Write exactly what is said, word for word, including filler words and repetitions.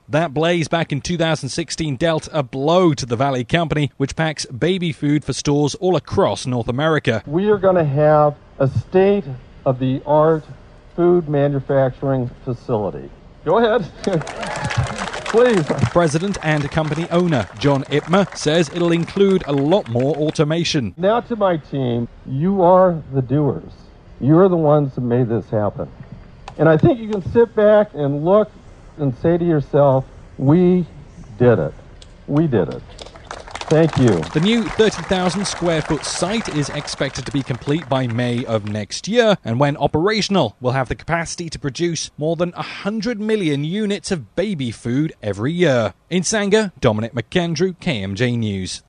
That blaze back in two thousand sixteen dealt a blow to the Valley Company, which packs baby food for stores all across North America. We are going to have a state-of-the-art food manufacturing facility. Go ahead. Please. President and company owner John Ipmer says it'll include a lot more automation. Now to my team, you are the doers. You're the ones that made this happen. And I think you can sit back and look and say to yourself, we did it. We did it. Thank you. The new thirty thousand square foot site is expected to be complete by May of next year, and when operational, will have the capacity to produce more than one hundred million units of baby food every year. In Sanger, Dominic McAndrew, K M J News.